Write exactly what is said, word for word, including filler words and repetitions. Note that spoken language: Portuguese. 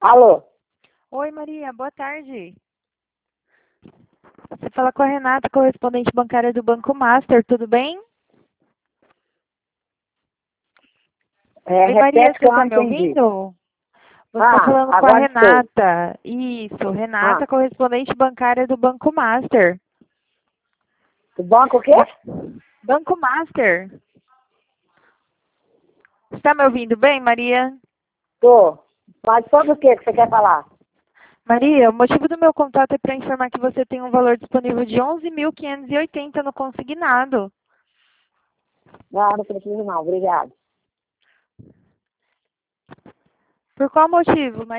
Alô? Oi, Maria, boa tarde. Você fala com a Renata, correspondente bancária do Banco Master, tudo bem? É, Oi, Maria, repete que você eu não está me entendi. ouvindo? Você está Ah, falando com a agora estou. Renata. Isso, Ah, Renata, correspondente bancária do Banco Master. do banco o quê? Banco Master. Você está me ouvindo bem, Maria? Tô. Mas sobre o que que você quer falar? Maria, o motivo do meu contato é para informar que você tem um valor disponível de onze mil quinhentos e oitenta no consignado. Não, não preciso não, obrigado. Por qual motivo, Maria?